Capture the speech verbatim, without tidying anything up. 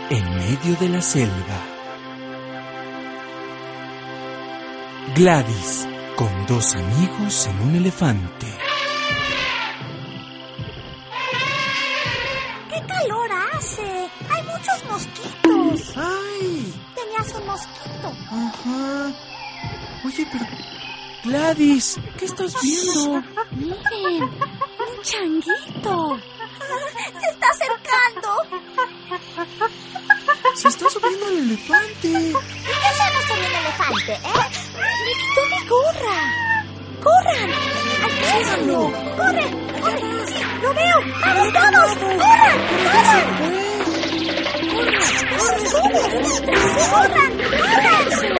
en medio de la selva. Gladys, con dos amigos en un elefante. ¡Qué calor hace! ¡Hay muchos mosquitos! ¡Ay! Tenías un mosquito. Ajá. Oye, pero... Gladys, ¿qué estás viendo? Miren, un changuito. Se está acercando. Se está subiendo al elefante. ¿Y qué hacemos con el elefante, eh? Me quitó mi gorra. ¡Corran! ¡Alcánzalo! ¡Corre! ¡Corre! ¡Sí, lo veo! ¡Vamos todos! ¡Corran! ¡Corran! ¡Corran! ¡Corran! ¡Corran! ¡Corran!